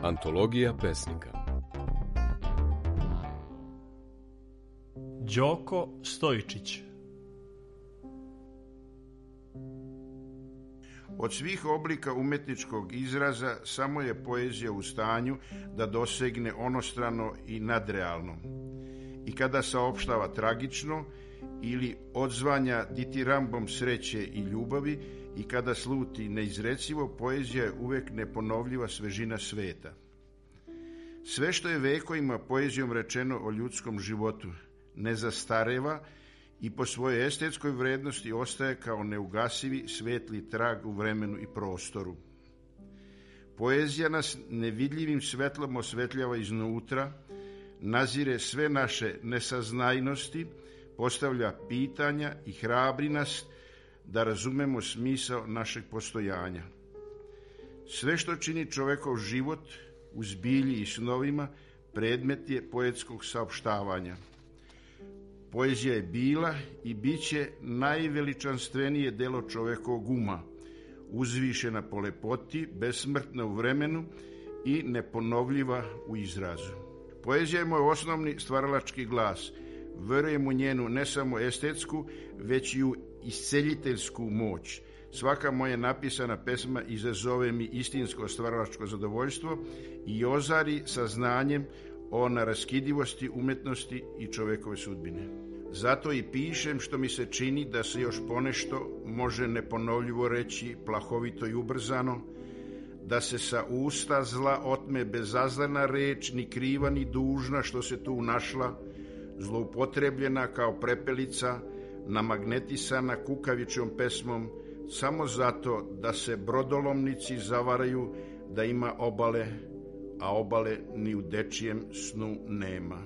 Antologija pesnika. Đoko Stojičić. Od svih oblika umetničkog izraza samo je poezija u stanju da dosegne onostrano i nadrealno. I kada saopštava tragično ili odzvanja ditirambom sreće i ljubavi i kada sluti neizrecivo, poezija je uvek neponovljiva svežina sveta. Sve što je vekovima poezijom rečeno o ljudskom životu ne zastareva i po svojoj estetskoj vrednosti ostaje kao neugasivi svetli trag u vremenu i prostoru. Poezija nas nevidljivim svetlom osvetljava iznutra, nazire sve naše nesaznajnosti, postavlja pitanja i hrabri nas da razumemo smisao našeg postojanja. Sve što čini čovekov život u zbilji i snovima predmet je poetskog saopštavanja. Poezija je bila i bit će najveličanstvenije delo čovekovog uma, uzvišena po lepoti, besmrtna u vremenu i neponovljiva u izrazu. Poezija je moj osnovni stvaralački glas. Verujem u njenu ne samo estetsku, već i u isceljiteljsku moć. Svaka moja napisana pesma izazove mi istinsko stvaralačko zadovoljstvo i ozari saznanjem o neraskidivosti umetnosti i čovekove sudbine. Zato i pišem što mi se čini da se još ponešto može neponovljivo reći, plahovito i ubrzano, da se sa usta zla otme bezazlena reč, ni kriva ni dužna što se tu našla, zloupotrebljena kao prepelica, namagnetisana kukavičjom pesmom, samo zato da se brodolomnici zavaraju da ima obale, a obale ni u dečijem snu nema.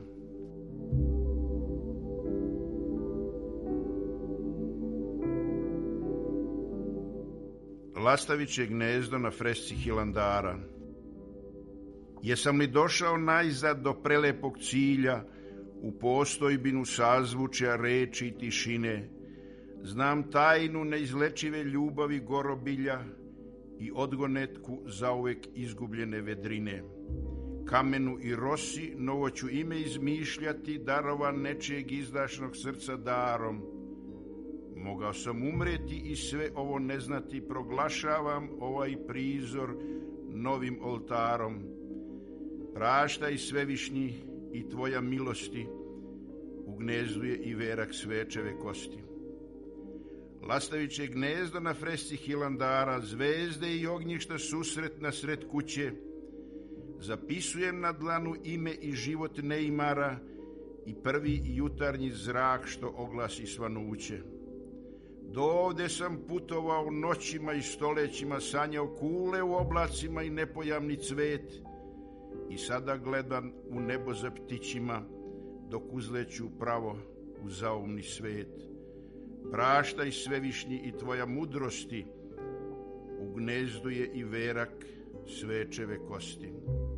Lastavićje gnezdo na fresci Hilandara. Jesam li došao najzad do prelepog cilja, u postojbinu sazvučja reči i tišine, znam tajnu neizlečive ljubavi gorobilja i odgonetku zauvek izgubljene vedrine. Kamenu i rosi novo ću ime izmišljati, darovan nečijeg izdašnog srca darom. Mogao sam umreti i sve ovo ne znati, proglašavam ovaj prizor novim oltarom. Praštaj svevišnji i tvoja milosti, ugnezduje i verak svečeve kosti. Lastavićje gnezdo na fresci Hilandara, zvezde i ognjišta susret na sred kuće, zapisujem na dlanu ime i život neimara i prvi jutarnji zrak što oglasi svanuće. Do ovde sam putovao noćima i stolećima, sanjao kule u oblacima i nepojamni cvet, i sada gledam u nebo za ptićima, dok uzleću pravo u zaumni svet. Praštaj svevišnji i tvoja mudrosti, ugnezduje i verak svečeve kosti.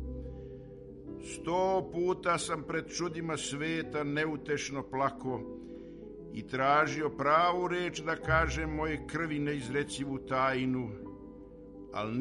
100 puta sam pred čudima sveta neutešno plako i tražio pravu reč da kažem moje krvi neizrecivu tajnu, ali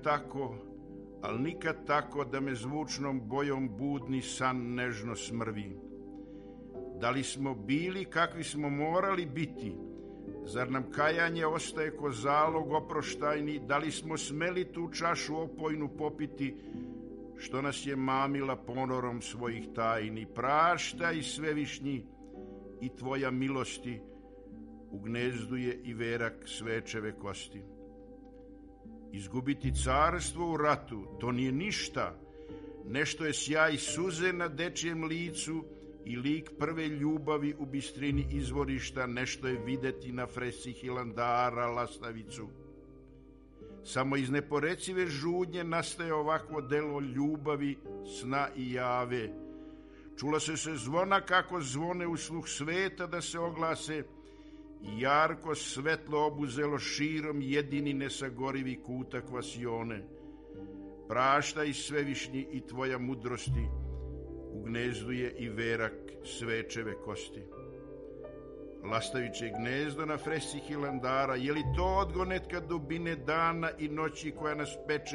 nikad tako da me zvučnom bojom budni san nežno smrvi. Da li smo bili kakvi smo morali biti? Zar nam kajanje ostaje ko zalog oproštajni? Da li smo smeli tu čašu opojnu popiti, što nas je mamila ponorom svojih tajni? Praštaj svevišnji i tvoja milosti, ugnezduje i verak svečeve kosti. Izgubiti carstvo u ratu, to nije ništa. Nešto je sjaj suze na dečijem licu i lik prve ljubavi u bistrini izvorišta, nešto je videti na fresci Hilandara Lastavicu. Samo iz neporecive žudnje nastaje ovakvo delo ljubavi, sna i jave. Čula se zvona kako zvone u sluh sveta da se oglase, i jarko svetlo obuzelo širom jedini nesagorivi kutak vasione. Praštaj svevišnji i tvoja mudrosti, ugnezduje i verak svečeve kosti. Lastavićje gnezdo na fresci Hilandara, je li to odgonetka dubine dana i noći koja nas peče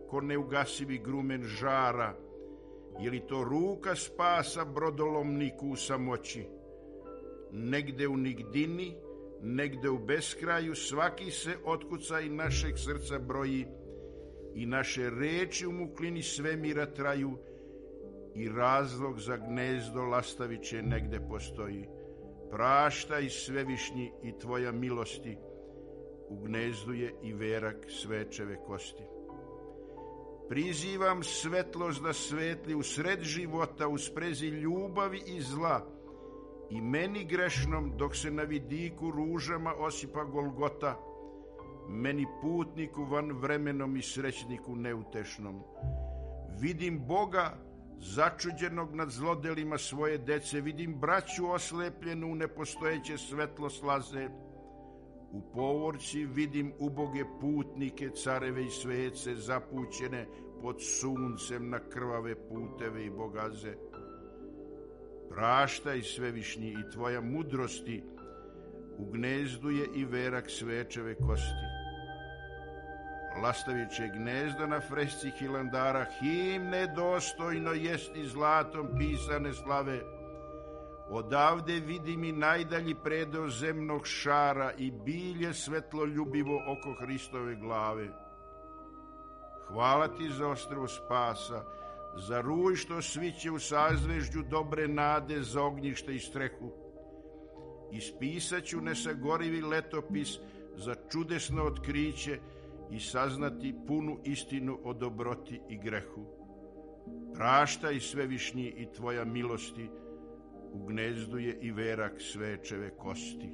ko neugasivi grumen žara? Je li to ruka spasa brodolomniku u samoći? Negde u nigdini, negde u beskraju, svaki se otkucaj našeg srca broji i naše reči u muklini svemira traju i razlog za gnezdo lastaviće negde postoji. Praštaj svevišnji i tvoja milosti, u gnezdu je i verak svečeve kosti. Prizivam svetlost da svetli u sred života u sprezi ljubavi i zla i meni grešnom dok se na vidiku ružama osipa Golgota, meni putniku van vremenom i srećniku neutešnom. Vidim Boga začuđenog nad zlodelima svoje dece, vidim braću oslepljenu u nepostojeće svetlo slaze. U povorci vidim uboge putnike, careve i svece, zapućene pod suncem na krvave puteve i bogaze. Praštaj svevišnji i tvoja mudrosti, u gnezdu je i verak svečeve kosti. Lastaviće gnezdo na fresci Hilandara, himne dostojno jest i zlatom pisane slave. Odavde vidim i najdalji predeo zemnog šara i bilje svetloljubivo oko Hristove glave. Hvala ti za ostrvo spasa, za ruj što sviće u sazvežđu dobre nade, za ognjište i strehu. Ispisat ću nesagorivi letopis za čudesno otkriće i saznati punu istinu o dobroti i grehu. Praštaj svevišnji i tvoja milosti, u gnezdu je i verak svečeve kosti.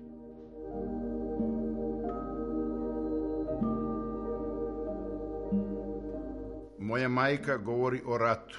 Moja majka govori o ratu.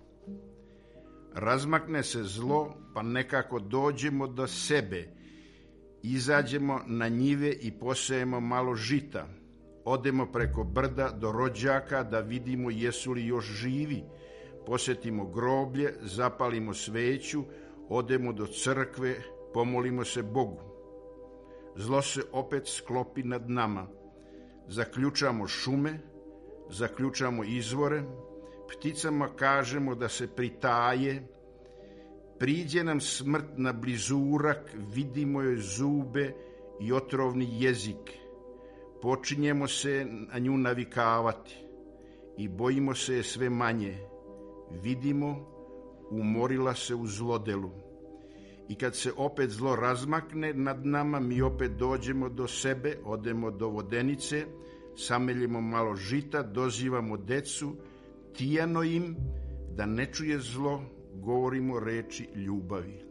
Razmakne se zlo, pa nekako dođemo do sebe. Izađemo na njive i posejemo malo žita. Odemo preko brda do rođaka da vidimo jesu li još živi. Posetimo groblje, zapalimo sveću, odemo do crkve, pomolimo se Bogu. Zlo se opet sklopi nad nama. Zaključamo šume, zaključamo izvore, pticama kažemo da se pritaje, priđe nam smrt na blizurak, vidimo joj zube i otrovni jezik. Počinjemo se na nju navikavati i bojimo se je sve manje. Vidimo, umorila se u zlodelu. I kad se opet zlo razmakne nad nama, mi opet dođemo do sebe, odemo do vodenice, sameljemo malo žita, dozivamo decu, tijano im, da ne čuje zlo, govorimo reči ljubavi.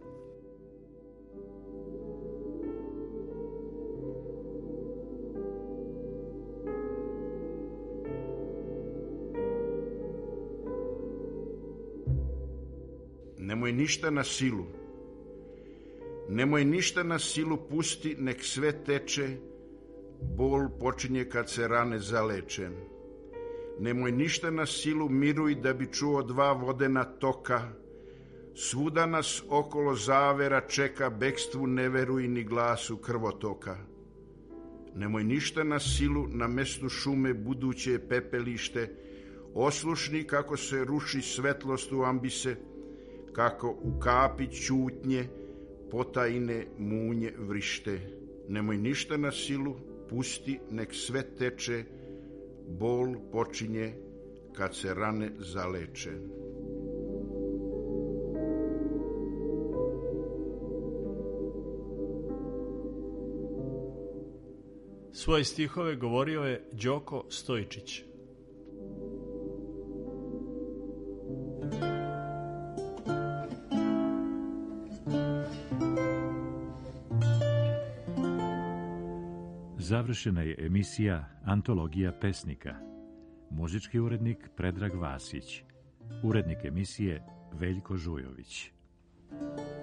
Nemoj ništa na silu. Nemoj ništa na silu, pusti, nek sve teče, bol počinje kad se rane zaleče. Nemoj ništa na silu, miruj da bi čuo dva vodena toka. Svuda nas okolo zavera čeka, bekstvu ne veruj ni glasu krvotoka. Nemoj ništa na silu, na mestu šume buduće pepelište, oslušni kako se ruši svetlost u ambise, kako u kapi ćutnje potajne munje vrište. Nemoj ništa na silu, pusti, nek sve teče, bol počinje kad se rane zaleče. Svoje stihove govorio je Đoko Stojčić. Završena je emisija Antologija pesnika. Muzički urednik Predrag Vasić. Urednik emisije Veljko Žujović.